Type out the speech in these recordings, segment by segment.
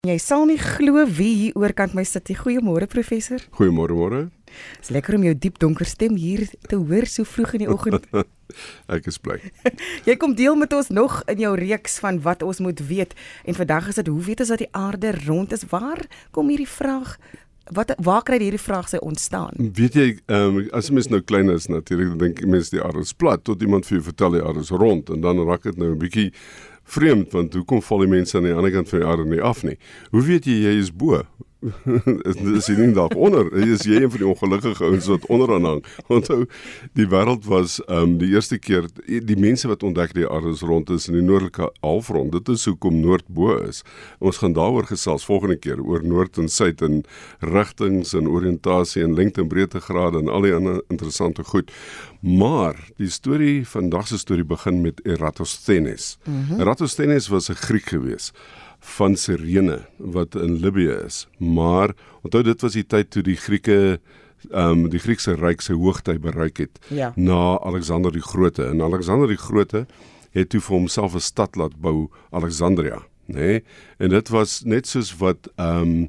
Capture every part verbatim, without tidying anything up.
Jy sal nie glo wie hier oorkant my sit nie. Goeiemôre professor. Goeiemôre môre. Dit is lekker om jou diep donker stem hier te hoor so vroeg in die oggend. Ek is bly. Jy kom deel met ons nog in jou reeks van wat ons moet weet. En vandag is dit, hoe weet ons dat die aarde rond is? Waar kom hierdie vraag, wat, waar kry hierdie vraag sy ontstaan? Weet jy, um, as mens nou klein is natuurlik, dan dink mense die aarde is plat, tot iemand vir jou vertel die aarde is rond, en dan raak dit nou 'n bietjie vreemd, want hoekom val die mense aan die ander kant van die aarde nie af nie? Hoe weet jy jy is bo? is jy nie dalk onder? Is jy een van die ongelukkige ouens wat onderaan hang? Onthou, die wêreld was um, die eerste keer, die mense wat ontdek die aarde is rond is in die noordelike halfrond. Dit is hoekom noord bo is. Ons gaan daaroor gesels volgende keer, oor noord en suid en rigtings en oriëntasie en lengte en breedtegrade en al die ander interessante goed. Maar die storie, vandag se storie begin met Eratosthenes. Mm-hmm. Eratosthenes was 'n Griek gewees van Cyrene, wat in Libië is. Maar, onthou dit was die tyd toe die Grieke, um, die Griekse ryk sy hoogtyd bereik het, ja. na Alexander die Grote. En Alexander die Grote het toe vir homself 'n stad laat bou, Alexandria. Nee? En dit was net soos wat, um,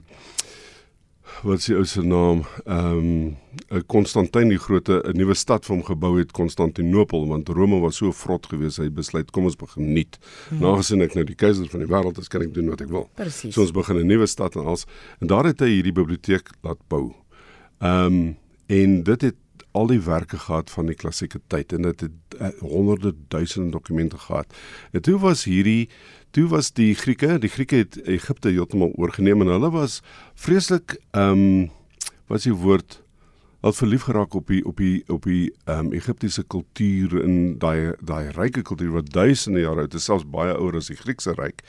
wat is die ou se naam, um, Konstantin die Grote 'n nuwe stad vir hom gebou het, Konstantinopel, want Rome was so vrot geweest, hy besluit, kom ons begin nuut. Hmm. Nagesien ek nou die keiser van die wêreld is, kan ek doen wat ek wil. Precies. So ons begin 'n nuwe stad en als, en daar het hy hierdie biblioteek laat bou. Um, en dit het al die werke gehad van die klassieke tyd, en dit het uh, honderde duisende dokumente gehad. En toe was hierdie, toe was die Grieke, die Grieke het Egipte heeltemal oorgeneem, en hulle was vreeslik, um, wat is die woord, al verlief geraak op die, op die, op die um, Egiptiese kultuur, en daai, daai ryke kultuur, wat duisende jare oud is, selfs baie ouer as die Griekse ryk,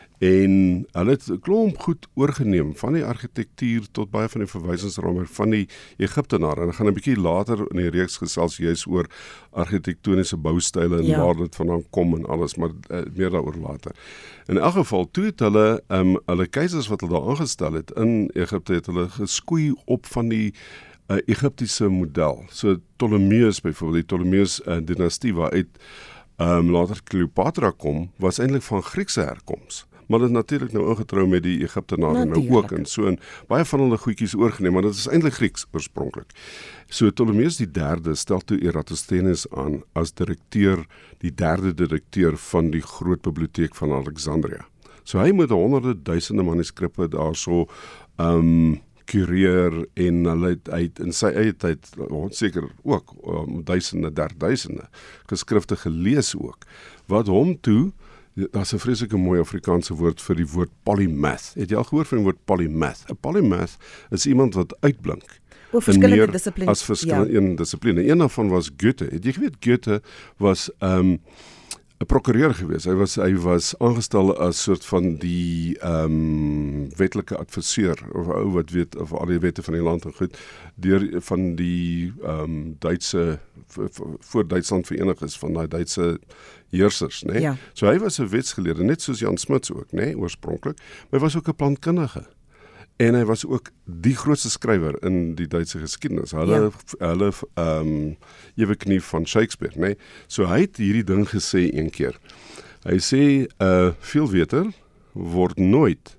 en hulle het 'n klomp goed oorgeneem, van die argitektuur tot baie van die verwysingsrame van die Egiptenare, en ek gaan 'n bietjie later in die reeks gesels juis oor argitektoniese boustyle en ja. waar dit vandaan kom en alles, maar uh, meer daaroor later. In elk geval, toe het hulle, um, hulle keisers wat hulle daar aangestel het in Egipte, het hulle geskoei op van die uh, Egiptiese model. So Ptolemeus byvoorbeeld, die Ptolemeus uh, dynastie waaruit um, later Cleopatra kom, was eintlik van Griekse herkoms. Maar dit is natuurlik nou ingetrou met die Egiptenare nou ook, en so en baie van hulle goedjies oorgeneem, maar dit is eintlik Grieks oorspronklik. So Ptolemeus die derde stel toe Eratosthenes aan as direkteur, die derde direkteur van die groot biblioteek van Alexandria. So hy moet honderde duisende manuskripte daarso um, kureer, en hulle het uit in sy eie tyd seker ook um, duisende, derduisende geskrifte gelees ook, wat hom toe, daar's 'n vreeslike mooi Afrikaanse woord vir die woord polymath. Het jy al gehoor van die woord polymath? 'n Polymath is iemand wat uitblink. Oor verskillende dissiplines. As verskillende ja. een dissipline. Een daarvan was Goethe. Het jy geweet Goethe was 'n um, 'n prokureur geweest. Hy was hy was aangestel as soort van die um, wetlike adviseur, of ou wat weet of al die wette van die land en goed, deur van die um, Duitse, voor Duitsland verenig is, van die Duitse heersers, né? Ja. So hy was 'n wetsgeleerde, net soos Jan Smuts ook, né, oorspronklik, maar hy was ook 'n plantkundige. En hy was ook die grootste skrywer in die Duitse geskiedenis. Hulle, ja. hulle um, ewe knie van Shakespeare, né? So hy het hierdie ding gesê een keer. Hy sê, uh, veelweter word nooit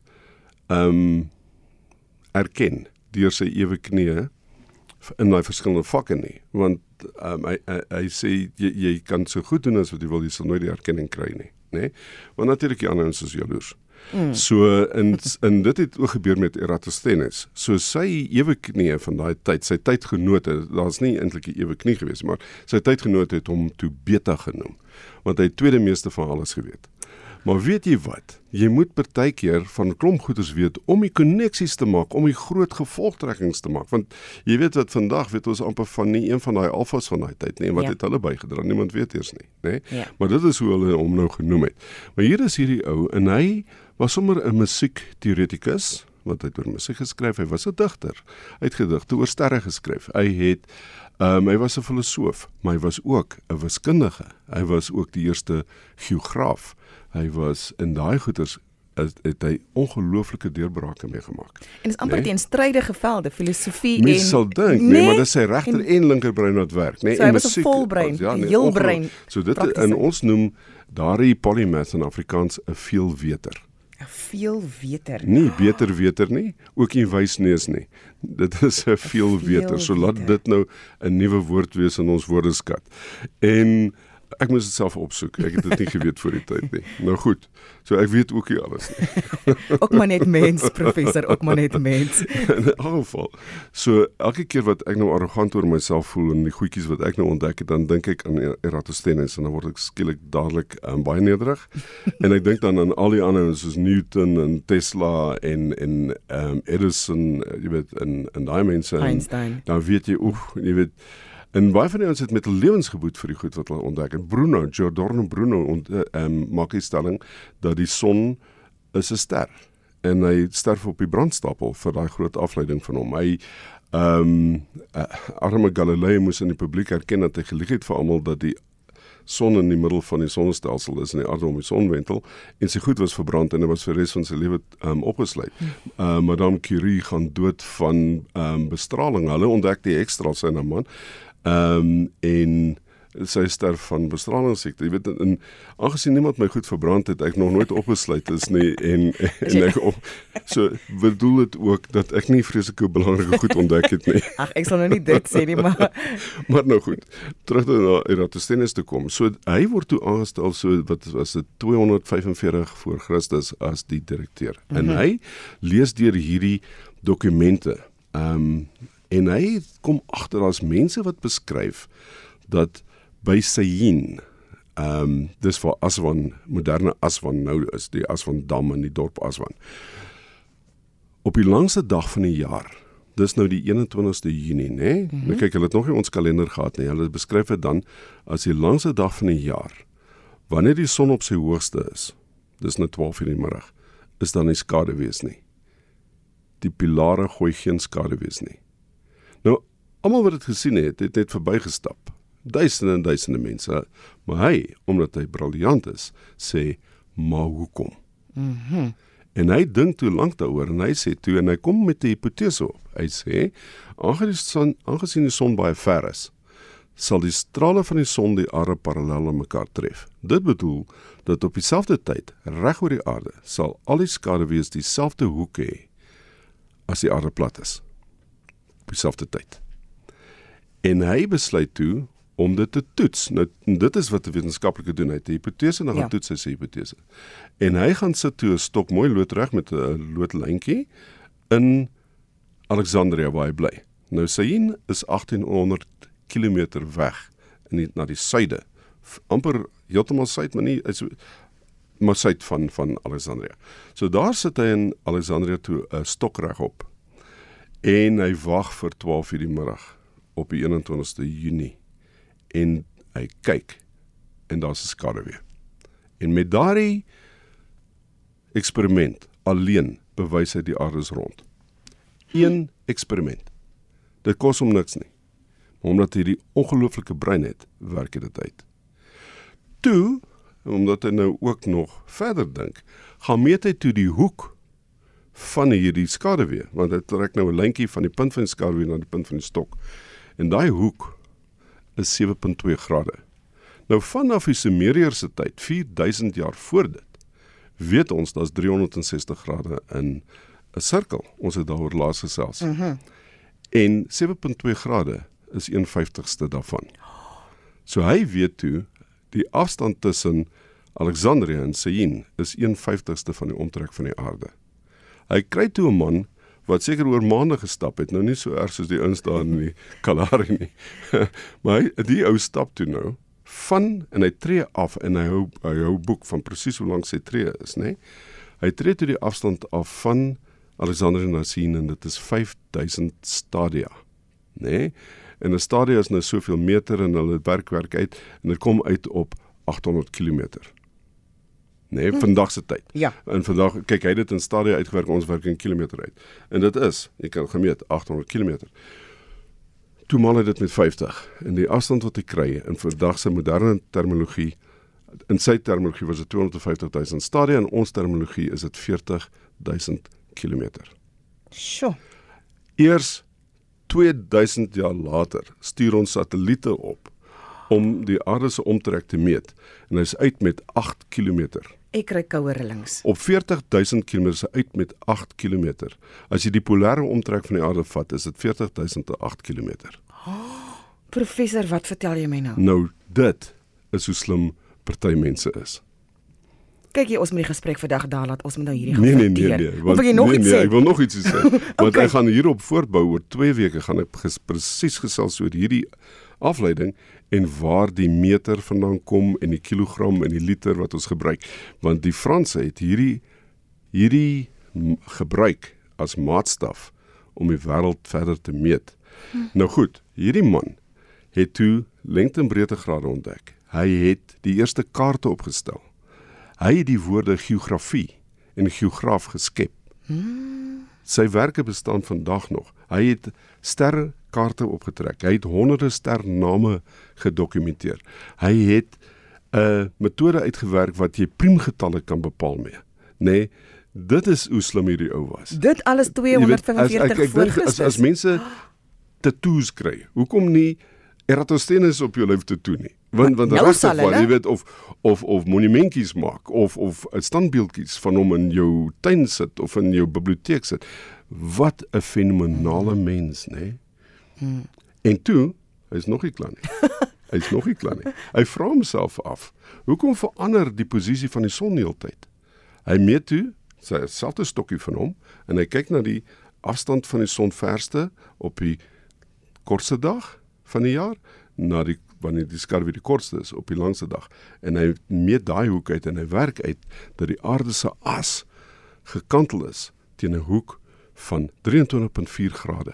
um, erken deur sy ewe knie in die verskillende vakke nie, want um, hy, hy, hy sê, jy, jy kan so goed doen as wat jy wil, jy sal nooit die erkenning kry nie, nee? Want natuurlik die ander ons is jaloers. Mm. So, en, en dit het ook gebeur met Eratosthenes. So sy ewe knie van daai tyd, sy tydgenote, daar's nie eintlik 'n ewe knie gewees, maar sy tydgenote het hom toe Beta genoem, want hy het tweede meeste van alles geweet. Maar weet jy wat? Jy moet partykeer van klomp goeders weet om die koneksies te maak, om die groot gevolgtrekkings te maak. Want jy weet wat, vandag weet ons amper van nie een van daai alfas van daai tyd nie, en wat ja. het hulle bygedra? Niemand weet eers nie, né? Ja. Maar dit is hoe hulle hom nou genoem het. Maar hier is hierdie ou, en hy was sommer 'n musiekteoretikus, want hy het oor musiek geskryf, hy was 'n digter, hy het gedigte oor sterre geskryf, hy het Um, hy was 'n filosoof, maar hy was ook 'n wiskundige. Hy was ook die eerste geograaf. Hy was in daai goeters het, het hy ongelooflike deurbrake meegemaak. En is amper nee? teenstrydige velde, filosofie Mens en sal dink, nee, nee, maar dis sy regter en, en linkerbrein wat werk, nee, so hy was 'n volbrein, ja, nee, heelbrein. So dit, en ons noem daardie polymath in Afrikaans 'n veelweter. Veel weter. Nie beter weter nie, ook nie wysneus nie. Dit is 'n veel weter. So laat dit nou 'n nuwe woord wees in ons woordeskat. En ek moes dit self opsoek. Ek het dit nie geweet voor die tyd nie. Nou goed. So ek weet ook nie alles nie. Ook maar net mens, professor, ook maar net mens. In 'n geval. So elke keer wat ek nou arrogant oor myself voel en die goedjies wat ek nou ontdek het, dan dink ek aan Eratosthenes en dan word ek skielik dadelik um, baie nederig. En ek dink dan aan al die ander soos Newton en Tesla en en um, Edison, jy weet, en en daai mense. Einstein. Dan weet jy, oef, jy weet. En baie van die ons het met 'n lewensgeboed vir die goed wat hulle ontdek het. Bruno, Giordano Bruno ont, um, maak die stelling dat die son is 'n ster en hy sterf op die brandstapel vir daai groot afleiding van hom. Hy ehm um, arme Galilei moes in die publiek erken dat hy gelieg het vir almal dat die son in die middel van die sonnestelsel is en die aarde om die son wentel en sy goed was verbrand en hy was vir die res van sy lewe um, opgesluit. Uh, Madame Curie gaan dood van um, bestraling. Hulle ontdek die ekstra sy na man. Ehm um, en sy sterf van bestralingssiekte. Jy weet, en aangesien niemand my goed verbrand het, ek nog nooit opgesluit is nie en en ek op, so bedoel dit ook dat ek nie vreeslike belangrike goed ontdek het nie. Ag, ek sal nou nie dit sê nie, maar maar nou goed. Terug na Eratosthenes toe kom. So hy word toe aangestel so wat was dit tweehonderdvyfenveertig voor Christus as die direkteur. Mm-hmm. En hy lees deur hierdie dokumente. Ehm um, en hy kom agter daar's mense wat beskryf dat by Syene, um, dis waar Aswan, moderne Aswan nou is, die Aswan Dam in die dorp Aswan, op die langste dag van die jaar, dis nou die eenentwintigste Junie, né? Mm-hmm. Nou kyk, hulle het nog nie ons kalender gehad nie, hulle beskryf dit dan as die langste dag van die jaar, wanneer die son op sy hoogste is, dis nou twaalf uur in die middag, is dan nie skaduwees nie. Die pilare gooi geen skaduwees nie. Nou, almal wat dit gesien het, het net verbygestap. Duisende en duisende mense, maar hy, omdat hy briljant is, sê, maar hoekom? Mhm. En hy dink toe lank daaroor, en hy sê toe, en hy kom met die hypothese op, hy sê, aangesien die son baie ver is, sal die strale van die son die aarde parallel aan mekaar tref. Dit bedoel, dat op dieselfde tyd, reg oor die aarde, sal al die skaduwees dieselfde hoek hê, as die aarde plat is. Op dieselfde tyd. En hy besluit toe om dit te toets. Nou, dit is wat die wetenskaplike doen. Hy het die hypothese en dan gaan ja. toets hy sy hypothese. En hy gaan sit toe 'n stok mooi loodreg met 'n loodlyntjie in Alexandria waar hy bly. Nou Syene is achttienhonderd kilometer weg in die, na die suide. Amper heeltemal suid, maar nie is maar suid van van Alexandria. So daar sit hy in Alexandria toe 'n stok regop. En hy wag vir twaalf uur die middag op die eenentwintigste Junie. En hy kyk, en daar's 'n skaduwee. En met daardie eksperiment alleen bewys hy die aarde is rond. Een eksperiment. Dit kos hom niks nie. Maar omdat hy die ongelooflike brein het, werk hy dit uit. Toe, omdat hy nou ook nog verder dink, gaan meet hy toe die hoek van hierdie skaduwee, want hy trek nou 'n lyntjie van die punt van die skaduwee na die punt van die stok. En daai hoek is sewe komma twee grade. Nou vanaf die Sumeriërs tyd, vier duisend jaar voor dit, weet ons dat is driehonderdsestig grade in 'n sirkel. Ons het daaroor laas gesels. Mm-hmm. En sewe komma twee grade is een vyftigste daarvan. So hy weet toe, die afstand tussen Alexandria en Syene is een vyftigste van die omtrek van die aarde. Hy kry toe 'n man wat seker oor maande gestap het, nou nie so erg soos die ouens daar in die Kalahari nie, maar hy, die ou stap toe nou, van, en hy tree af, en hy hou, hy hou boek van presies hoe lang sy tree is, nee? Hy tree toe die afstand af van Alexandria na Syene, en dit is vyf duisend stadia, nee? En 'n stadia is nou soveel meter, en hulle werk werk uit, en dit kom uit op agthonderd kilometer. Nee, hm. vandag se tyd. Ja. En vandag, kyk, hy het dit in stadia uitgewerk, ons werk in kilometer uit. En dit is, jy kan gemeet, agthonderd kilometer. Toe maal hy dit met vyftig. En die afstand wat hy kry, in vandag se moderne terminologie, in sy terminologie was dit tweehonderdvyftig duisend stadia, en ons terminologie is dit veertig duisend kilometer. Sjoe. Eers twee duisend jaar later stuur ons satelliete op om die aarde se omtrek te meet. En hy is uit met agt kilometer. Ek kry koue rillings. Op veertig duisend kilometer uit met agt kilometer. As jy die polare omtrek van die aarde vat, is dit veertig duisend te agt kilometer. Oh, professor, wat vertel jy my nou? Nou, dit is hoe slim party mense is. Kyk jy, ons moet die gesprek vandag daar laat, ons moet nou hierdie Nee, gaan nee, nee, verteer. nee. Of wil jy nog nee, iets nee, sê? ek wil nog iets sê. Want Okay. ek gaan hierop voortbou oor twee weke gaan ek ges, presies gesels oor hierdie afleiding en waar die meter vandaan kom en die kilogram en die liter wat ons gebruik. Want die Franse het hierdie hierdie gebruik as maatstaf om die wêreld verder te meet. Hm. Nou goed, hierdie man het toe lengte en breedtegrade ontdek. Hy het die eerste kaarte opgestel. Hy het die woorde geografie en geograaf geskep. Hmm. Sy werke bestaan vandag nog. Hy het sterrekaarte opgetrek. Hy het honderde sterrename gedokumenteer. Hy het 'n uh, metode uitgewerk wat jy priemgetalle kan bepaal mee. Nee, dit is hoe slim hierdie ou was. Dit alles tweehonderdvyfenveertig voor Christus. As, as mense tattoos kry, hoekom nie Eratosthenes op jou lyf tattoo nie? Want want nou regtig waar, jy weet, of of of monumentjies maak of of standbeeldjies van hom in jou tuin sit of in jou biblioteek sit. Wat 'n fenomenale hmm. mens, né? Nee? Hmm. En toe, hy's nog nie klaar nie. Hy's nog nie klaar nie. Hy vra homself af, hoekom verander die posisie van die son heeltyd? Hy meet toe sy selfde stokkie van hom en hy kyk na die afstand van die son verste op die kortste dag van die jaar na die wanneer die skarwe die kortste is op die langste dag en hy meet daai hoek uit en hy werk uit dat die aarde se as gekantel is teen 'n hoek van drieëntwintig komma vier grade.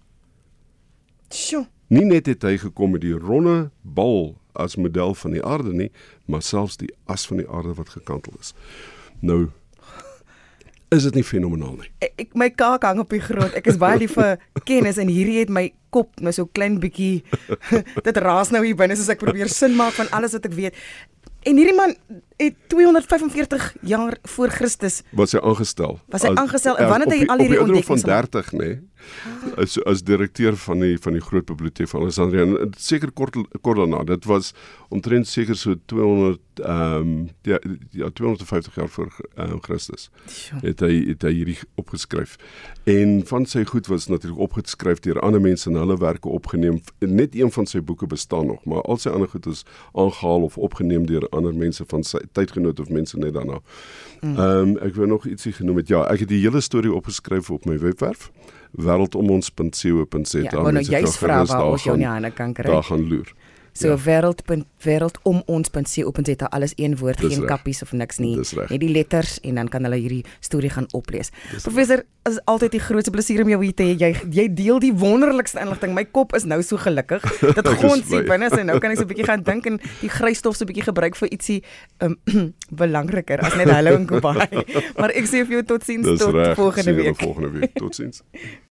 Sjoe. Nie net het hy gekom met die ronde bal as model van die aarde nie, maar selfs die as van die aarde wat gekantel is. Nou is dit nie fenomenaal nie. Ek, ek my kaak hang op die grond. Ek is baie lief vir kennis en hierdie het my kop nou so klein bietjie dit raas nou hier binne soos ek probeer sin maak van alles wat ek weet. En hierdie man het tweehonderdvyfenveertig jaar voor Christus was hy aangestel. Was hy aangestel en wanneer het hy al hierdie Op ontdekkings die ouderdom van dertig, nê? Nee, as as direkteur van die van die groot biblioteek van Alexandria. En seker kort kort daarna. Dit was omtrent seker so tweehonderd ehm um, ja, ja tweehonderdvyftig jaar voor um, Christus. Het hy het hy hierdie opgeskryf. En van sy goed was natuurlik opgeskryf deur ander mense en hulle werke opgeneem. Net een van sy boeke bestaan nog, maar al sy ander goed is aangehaal of opgeneem deur ander mense van sy tydgenoot of mense net daarna. Ehm mm. um, ek wil nog ietsie genoem het. Ja, ek het die hele storie opgeskryf op my webwerf wêreldom ons punt co punt za. Ja, maar nou juist vra waar ons jou nie aan kan kry. Daar gaan loer. So ja. wêreld wêreldom ons punt co punt za, alles een woord, Dis geen reg. kappies of niks nie. Net die letters en dan kan hulle hierdie storie gaan oplees. Dis Professor, is altyd die grootste plesier om jou hier te hê. Jy jy deel die wonderlikste inligting. My kop is nou so gelukkig. Dit gons hier binne en nou kan ek so 'n bietjie gaan dink en die grysstof so 'n bietjie gebruik vir ietsie um, belangriker as net hallo en goodbye. Maar ek sê vir jou totsiens tot reg, volgende sien julle week. volgende week. Totsiens.